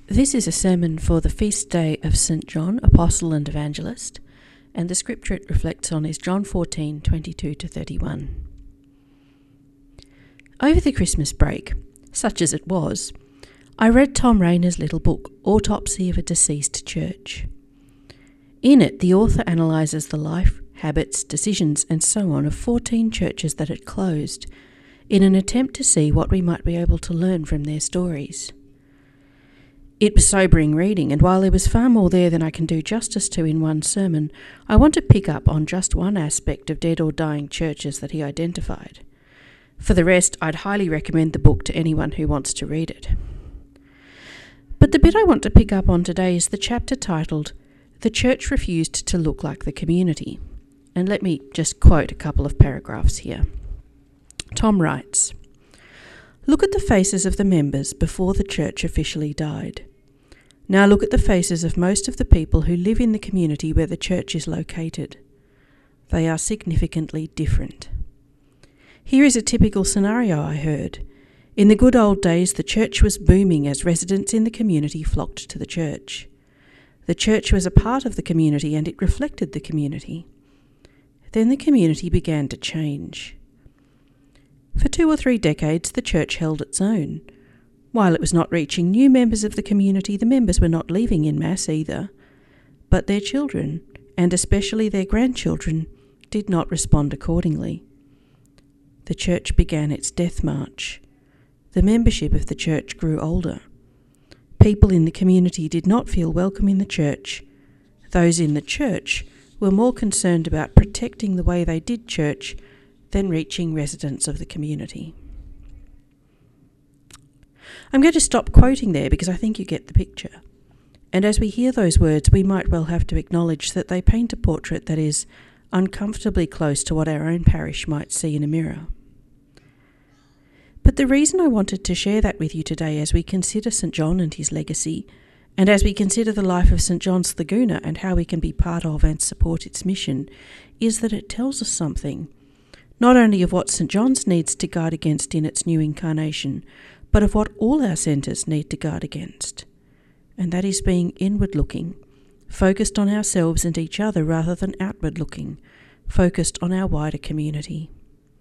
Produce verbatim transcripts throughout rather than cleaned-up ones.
This is a sermon for the feast day of Saint John, Apostle and Evangelist, and the scripture it reflects on is John fourteen, twenty-two to thirty-one. Over the Christmas break, such as it was, I read Tom Rainer's little book, Autopsy of a Deceased Church. In it, the author analyses the life, habits, decisions and so on of fourteen churches that had closed, in an attempt to see what we might be able to learn from their stories. It was sobering reading, and while there was far more there than I can do justice to in one sermon, I want to pick up on just one aspect of dead or dying churches that he identified. For the rest, I'd highly recommend the book to anyone who wants to read it. But the bit I want to pick up on today is the chapter titled, "The Church Refused to Look Like the Community." And let me just quote a couple of paragraphs here. Tom writes, "Look at the faces of the members before the church officially died. Now look at the faces of most of the people who live in the community where the church is located. They are significantly different. Here is a typical scenario I heard. In the good old days, the church was booming as residents in the community flocked to the church. The church was a part of the community and it reflected the community. Then the community began to change. For two or three decades, the church held its own. While it was not reaching new members of the community, the members were not leaving en masse either. But their children, and especially their grandchildren, did not respond accordingly. The church began its death march. The membership of the church grew older. People in the community did not feel welcome in the church. Those in the church were more concerned about protecting the way they did church than reaching residents of the community." I'm going to stop quoting there because I think you get the picture. And as we hear those words, we might well have to acknowledge that they paint a portrait that is uncomfortably close to what our own parish might see in a mirror. But the reason I wanted to share that with you today as we consider Saint John and his legacy, and as we consider the life of Saint John's Laguna and how we can be part of and support its mission, is that it tells us something, not only of what Saint John's needs to guard against in its new incarnation, but of what all our centres need to guard against. And that is being inward-looking, focused on ourselves and each other rather than outward-looking, focused on our wider community.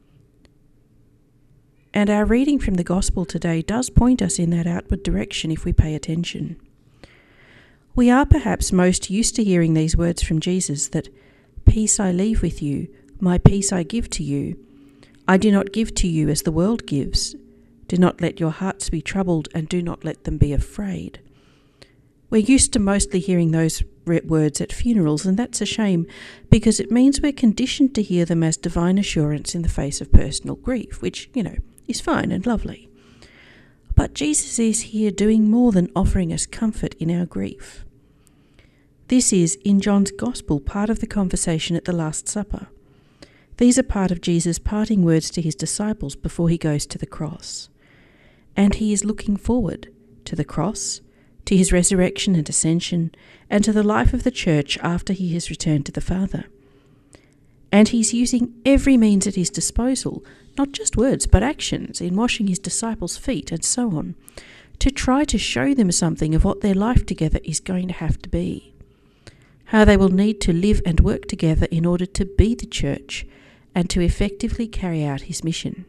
And our reading from the Gospel today does point us in that outward direction if we pay attention. We are perhaps most used to hearing these words from Jesus that, "Peace I leave with you, my peace I give to you. I do not give to you as the world gives. Do not let your hearts be troubled and do not let them be afraid." We're used to mostly hearing those words at funerals, and that's a shame because it means we're conditioned to hear them as divine assurance in the face of personal grief, which, you know, is fine and lovely. But Jesus is here doing more than offering us comfort in our grief. This is, in John's Gospel, part of the conversation at the Last Supper. These are part of Jesus' parting words to his disciples before he goes to the cross. And he is looking forward to the cross, to his resurrection and ascension, and to the life of the church after he has returned to the Father. And he's using every means at his disposal, not just words but actions, in washing his disciples' feet and so on, to try to show them something of what their life together is going to have to be. How they will need to live and work together in order to be the church and to effectively carry out his mission.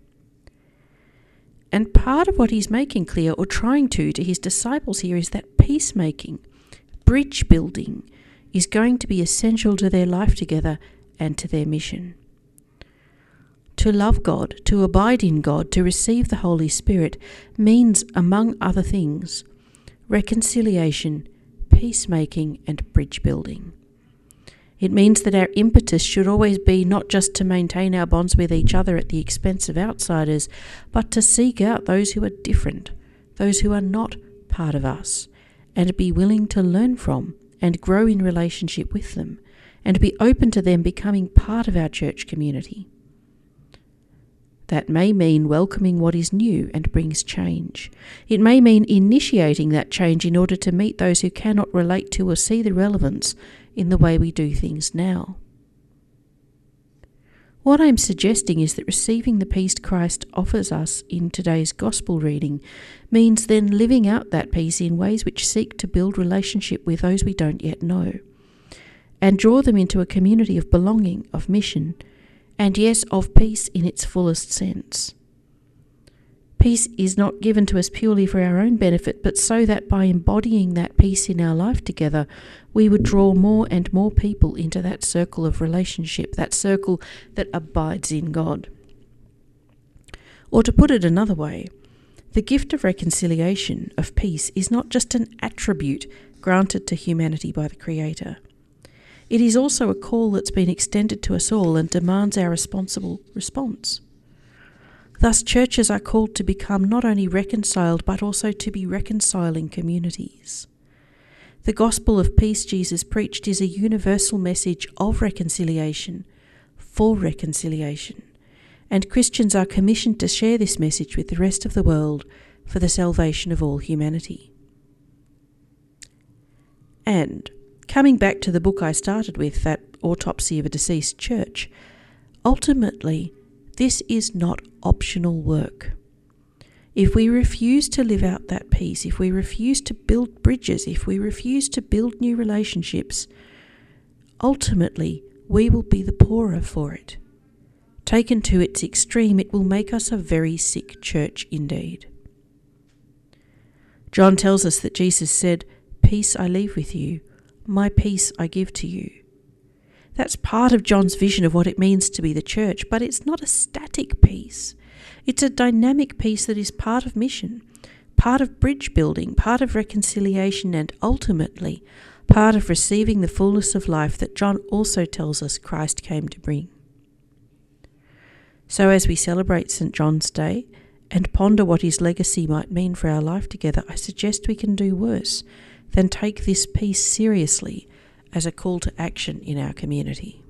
And part of what he's making clear, or trying to, to his disciples here is that peacemaking, bridge building, is going to be essential to their life together and to their mission. To love God, to abide in God, to receive the Holy Spirit means, among other things, reconciliation, peacemaking and bridge building. It means that our impetus should always be not just to maintain our bonds with each other at the expense of outsiders, but to seek out those who are different, those who are not part of us, and be willing to learn from and grow in relationship with them, and be open to them becoming part of our church community. That may mean welcoming what is new and brings change. It may mean initiating that change in order to meet those who cannot relate to or see the relevance in the way we do things now. What I'm suggesting is that receiving the peace Christ offers us in today's gospel reading means then living out that peace in ways which seek to build relationship with those we don't yet know, and draw them into a community of belonging, of mission, and yes, of peace in its fullest sense. Peace is not given to us purely for our own benefit, but so that by embodying that peace in our life together, we would draw more and more people into that circle of relationship, that circle that abides in God. Or to put it another way, the gift of reconciliation, of peace, is not just an attribute granted to humanity by the Creator. It is also a call that's been extended to us all and demands our responsible response. Thus, churches are called to become not only reconciled, but also to be reconciling communities. The gospel of peace Jesus preached is a universal message of reconciliation, for reconciliation, and Christians are commissioned to share this message with the rest of the world for the salvation of all humanity. And, coming back to the book I started with, that Autopsy of a Deceased Church, ultimately, this is not optional work. If we refuse to live out that peace, if we refuse to build bridges, if we refuse to build new relationships, ultimately we will be the poorer for it. Taken to its extreme, it will make us a very sick church indeed. John tells us that Jesus said, "Peace I leave with you, my peace I give to you." That's part of John's vision of what it means to be the church, but it's not a static peace. It's a dynamic peace that is part of mission, part of bridge building, part of reconciliation, and ultimately part of receiving the fullness of life that John also tells us Christ came to bring. So as we celebrate Saint John's Day and ponder what his legacy might mean for our life together, I suggest we can do worse than take this peace seriously as a call to action in our community.